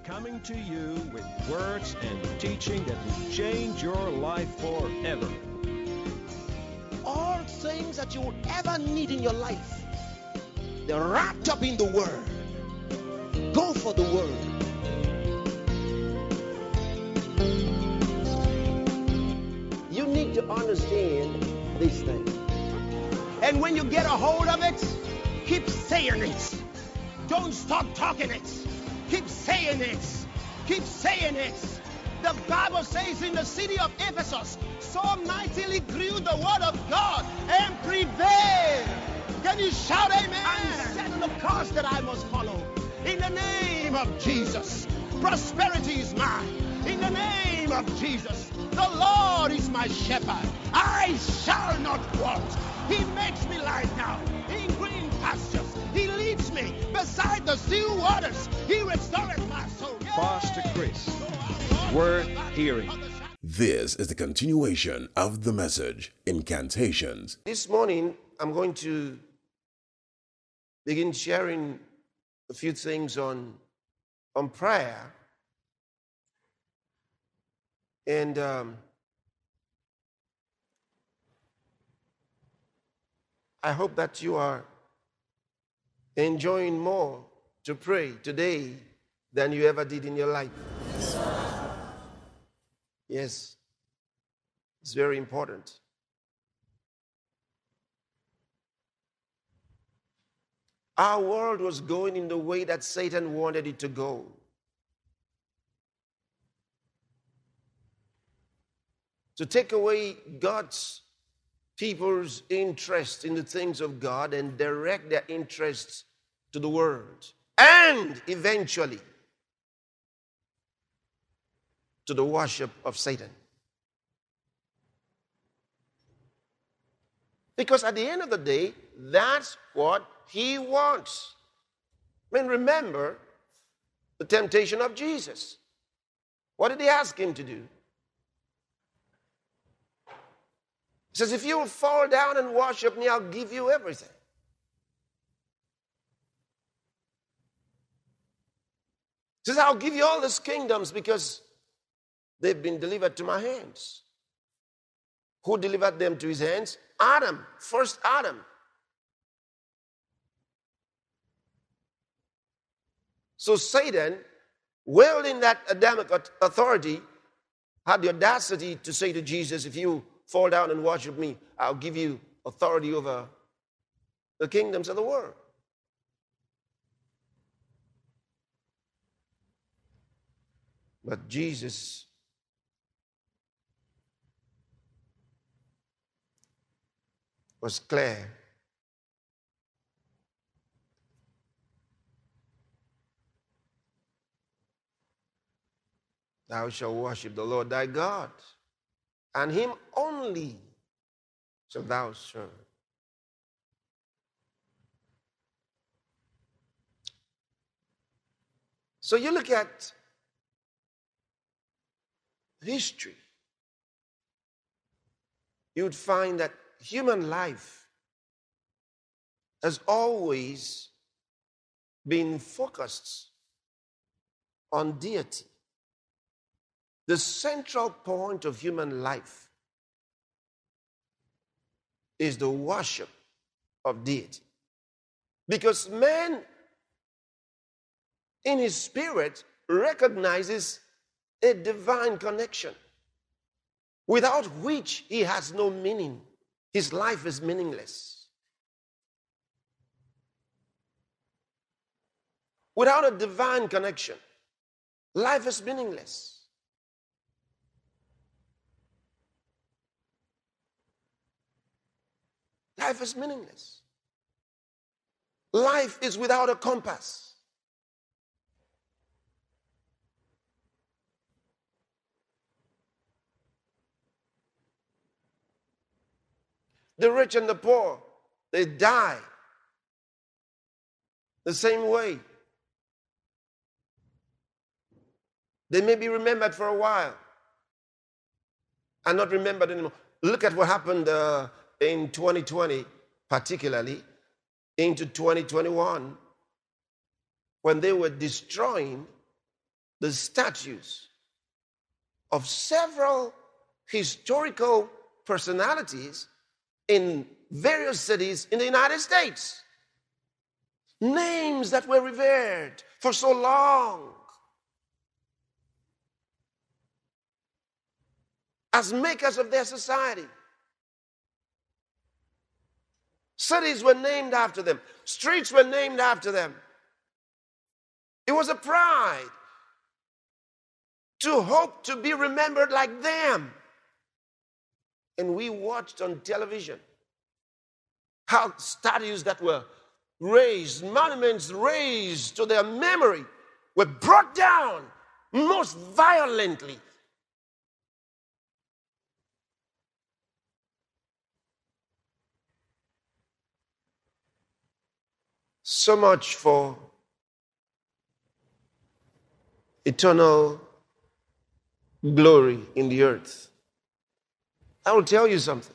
coming to you with words and teaching that will change your life forever. All things that you would ever need in your life, they're wrapped up in the Word. Go for the Word. You need to understand these things. And when you get a hold of it, keep saying it. Don't stop talking it. Keep saying it. Keep saying it. The Bible says in the city of Ephesus, so mightily grew the word of God and prevailed. Can you shout amen? I'm setting the course that I must follow. In the name of Jesus, prosperity is mine. In the name of Jesus, the Lord is my shepherd. I shall not want. He makes me lie down in green pastures. He leads me beside the still waters. He restores my soul. Pastor Chris, worth hearing. This is the continuation of the message, Incantations. This morning, I'm going to begin sharing a few things on prayer. And I hope that you are enjoying more to pray today than you ever did in your life. Yes, it's very important. Our world was going in the way that Satan wanted it to go. To take away God's people's interest in the things of God and direct their interests to the world. And eventually to the worship of Satan. Because at the end of the day, that's what he wants. I mean, remember the temptation of Jesus. What did he ask him to do? He says, if you will fall down and worship me, I'll give you everything. He says, I'll give you all these kingdoms because they've been delivered to my hands. Who delivered them to his hands? Adam, first Adam. So Satan, wielding that Adamic authority, had the audacity to say to Jesus, if you fall down and worship me, I'll give you authority over the kingdoms of the world. But Jesus was clear. Thou shalt worship the Lord thy God, and him only shalt thou serve. So you look at history, you would find that human life has always been focused on deity. The central point of human life is the worship of deity. Because man, in his spirit, recognizes a divine connection, without which he has no meaning. His life is meaningless. Without a divine connection, life is meaningless. Life is meaningless. Life is without a compass. The rich and the poor, they die the same way. They may be remembered for a while and not remembered anymore. Look at what happened in 2020, particularly into 2021, when they were destroying the statues of several historical personalities in various cities in the United States. Names that were revered for so long as makers of their society. Cities were named after them. Streets were named after them. It was a pride to hope to be remembered like them. And we watched on television how statues that were raised, monuments raised to their memory, were brought down most violently. So much for eternal glory in the earth. I will tell you something.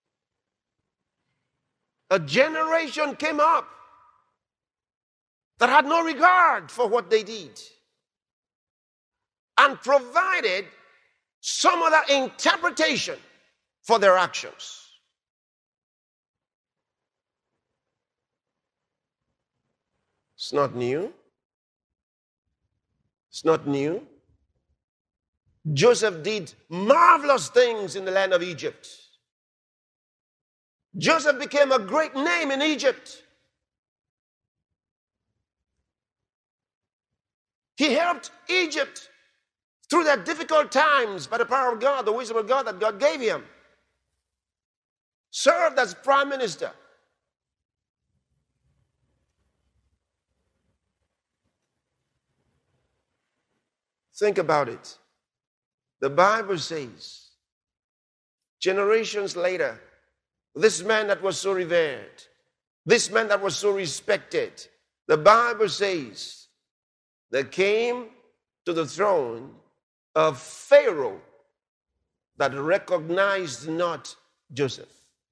A generation came up that had no regard for what they did and provided some other interpretation for their actions. It's not new. It's not new. Joseph did marvelous things in the land of Egypt. Joseph became a great name in Egypt. He helped Egypt through their difficult times by the power of God, the wisdom of God that God gave him. Served as prime minister. Think about it. The Bible says, generations later, this man that was so revered, this man that was so respected, the Bible says, there came to the throne of Pharaoh that recognized not Joseph.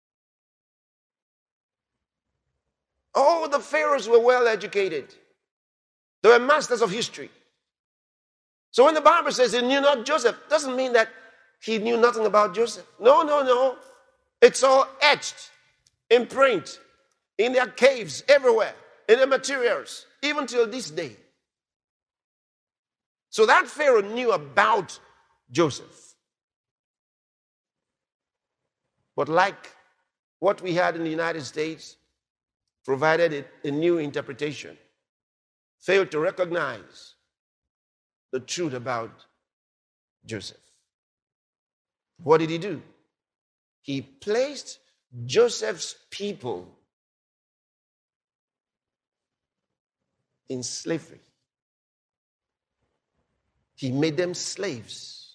All the pharaohs were well educated. They were masters of history. So when the Bible says he knew not Joseph, doesn't mean that he knew nothing about Joseph. No, no, no. It's all etched in print, in their caves, everywhere, in the materials, even till this day. So that Pharaoh knew about Joseph. But like what we had in the United States, provided a new interpretation, failed to recognize the truth about Joseph. What did he do? He placed Joseph's people in slavery. He made them slaves.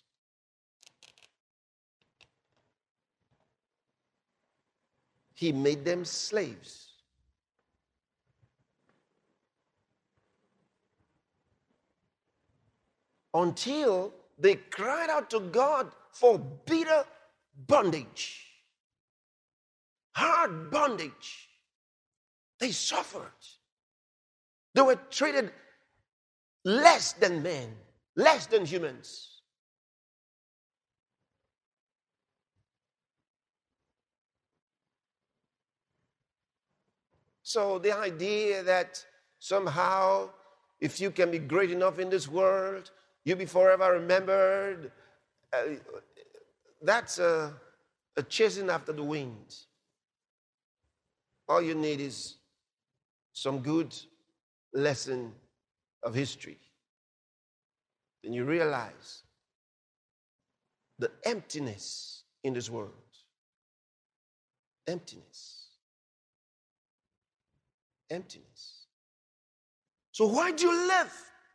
He made them slaves. Until they cried out to God for bitter bondage, hard bondage. They suffered. They were treated less than men, less than humans. So the idea that somehow, if you can be great enough in this world, you'll be forever remembered, that's a chasing after the wind. All you need is some good lesson of history. Then you realize the emptiness in this world. Emptiness. Emptiness. So why do you live?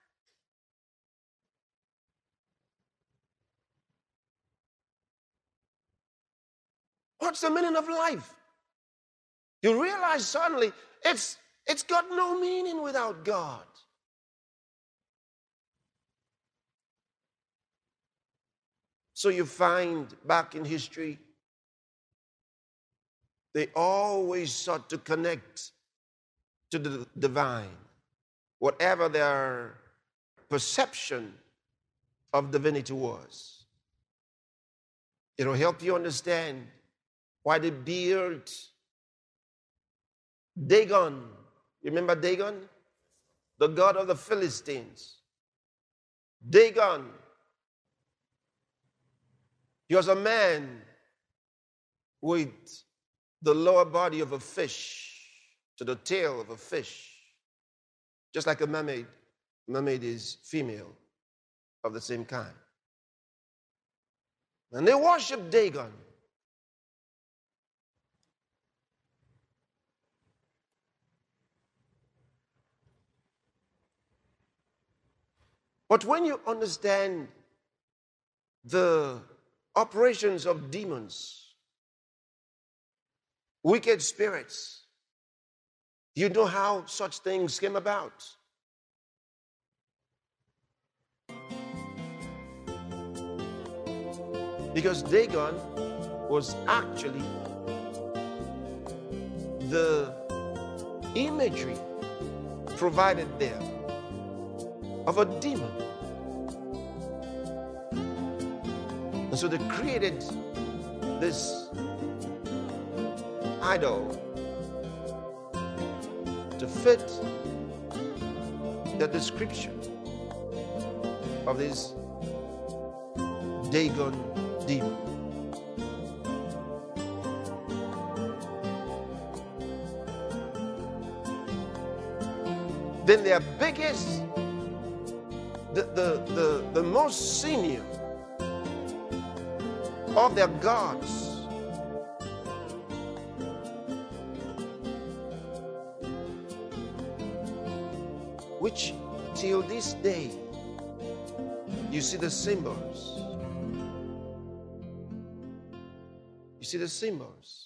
What's the meaning of life? You realize suddenly it's got no meaning without God. So you find back in history, they always sought to connect to the divine. Whatever their perception of divinity was. It'll help you understand why they built Dagon. You remember Dagon? The god of the Philistines. Dagon. He was a man with the lower body of a fish to the tail of a fish, just like a mermaid. Mermaid is female of the same kind. And they worship Dagon. But when you understand the operations of demons, wicked spirits, you know how such things came about. Because Dagon was actually the imagery provided there of a demon. And so they created this idol to fit the description of this Dagon demon. Then their biggest, the most senior of their gods which till this day you see the symbols. You see the symbols.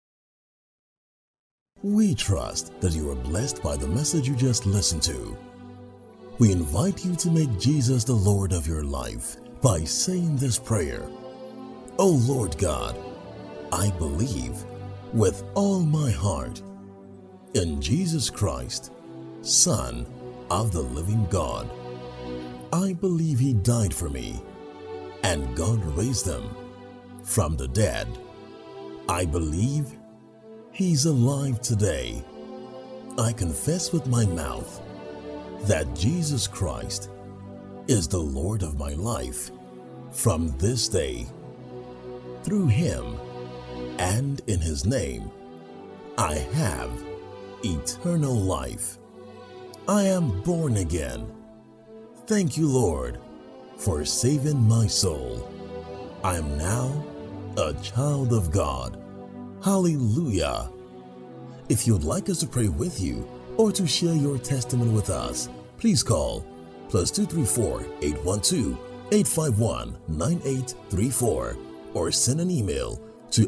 We trust that you are blessed by the message you just listened to. We invite you to make Jesus the Lord of your life by saying this prayer. O Lord God, I believe with all my heart in Jesus Christ, Son of the living God. I believe He died for me and God raised Him from the dead. I believe He's alive today. I confess with my mouth that Jesus Christ is the Lord of my life from this day. Through Him and in His name, I have eternal life. I am born again. Thank you, Lord, for saving my soul. I am now a child of God. Hallelujah. If you'd like us to pray with you or to share your testimony with us, please call +234 812 851 9834 or send an email to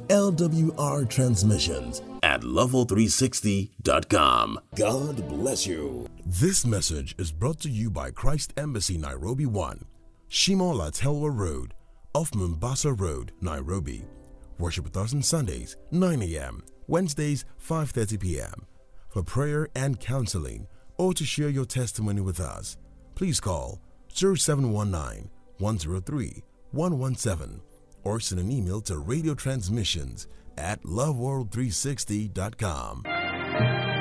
lwrtransmissions@level360.com. God bless you. This message is brought to you by Christ Embassy Nairobi 1, Shimo Latelwa Road, off Mombasa Road, Nairobi. Worship with us on Sundays, 9 a.m., Wednesdays, 5:30 p.m. For prayer and counseling or to share your testimony with us, please call 0719-103-117 or send an email to radiotransmissions@loveworld360.com.